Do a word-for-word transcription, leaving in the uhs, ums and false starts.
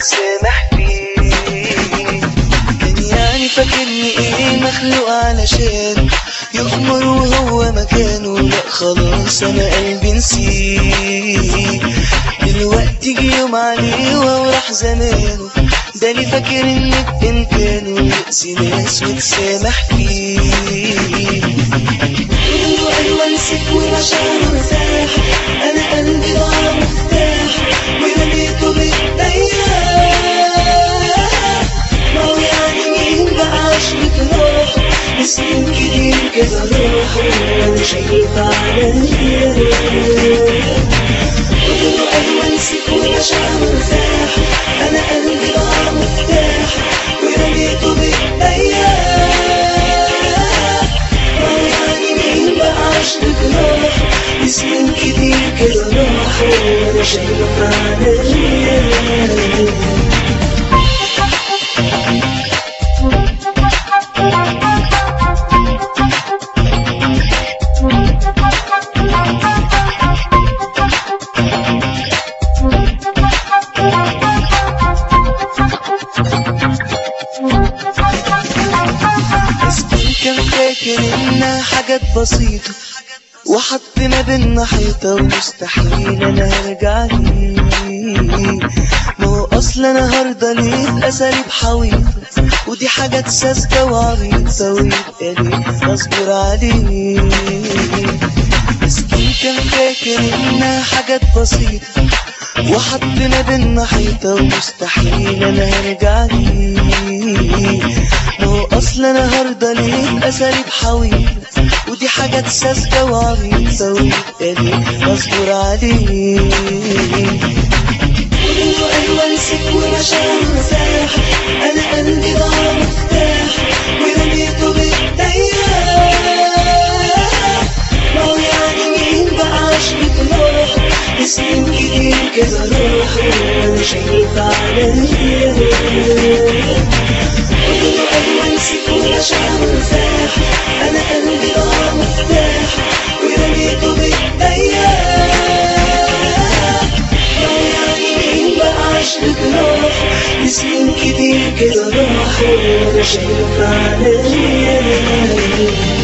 وتسامح فيه. كان يعني فاكرني ايه مخلوق علشان يغمر وهو مكانه، لا خلاص انا قلبي نسيه. دلوقتي جه يوم عليه وراح زمانه، ده اللي فاكر ان بامكانه يأذي ناس وتسامح فيه. قولوا ايوه نسيت ومشاعره ارتاح، انا قلبي ضاع مفتاح ورميته بايديا. ما هو يعني مين بقى عشرة راح سنين كتير كده راحوا وانا شايفة عليا. قولوا ايوه نسيت ومشاعره ارتاح، انا قلبي ضاع مفتاح ورميته بايديا. ما هو يعني مين بقى عشرة راح سنين كتير كده راحوا وانا شايفة عليا. كان فاكر انها حاجات بسيطة وحطنا بينا حيطة ومستحيل انا هرجع ليه. ما هو اصلا انا هرضى ليه بأساليب حويطة، ودي حاجات ساذجة وعبيطة ويبقى ليه اصبر عليه. مسكين كان فاكر انها حاجات بسيطة وحطنا بينا حيطة ومستحيل انا هرجع ليه. ما هو اصلا انا هرضى ليه بأساليب حويطة، ودي حاجات ساذجة وعبيطة ويبقى ليه اصبر عليه. قولوا ايوه نسيت ومشاعره ارتاح، انا قلبي ضاع مفتاح ورميته بايديا. ما هو يعني مين بقى عشرة راح سنين كتير كده راحوا وانا شايفة عليا. قولوا ايوه نسيت ومشاعره ارتاح، انا قلبي ضاع مفتاح ورميته بايديا. ما هو يعني مين بقى عشرة راح سنين كتير كده راحوا وانا شايفة عليا.